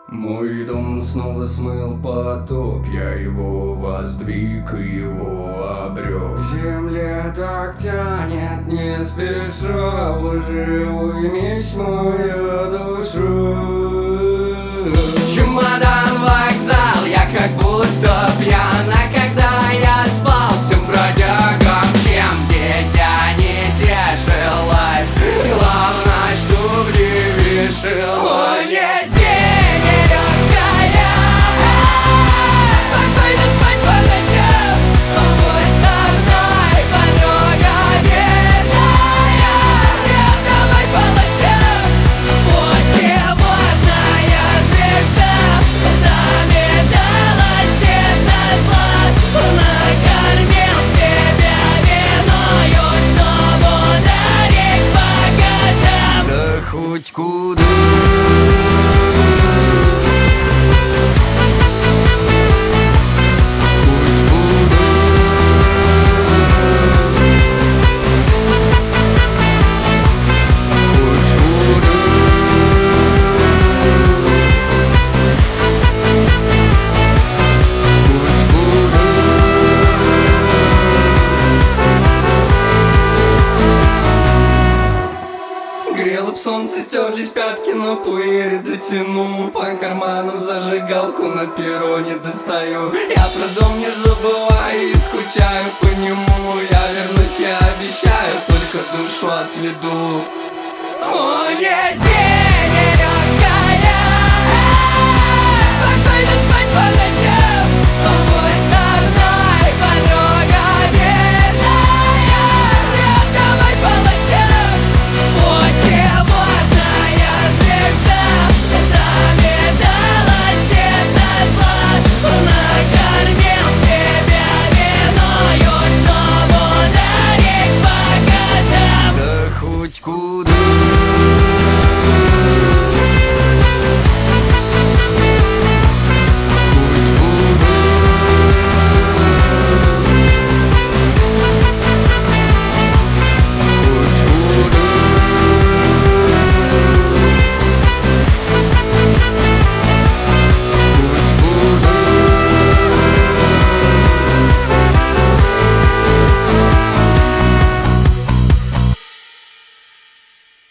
Мой дом снова смыл потоп, я его воздвиг и его обрёк. К земле так тянет, не спеша, уже уймись мою душу. Чемодан, вокзал, я как будто пьян, а когда я спал всем бродягам, чем дитя не тешилась, главное, что в ней вешалось. Хоть куда. Грело б солнце, стерлись пятки, но пуэри дотяну. По карманам зажигалку на перроне достаю. Я про дом не забываю и скучаю по нему. Я вернусь, я обещаю, только душу отведу. О, не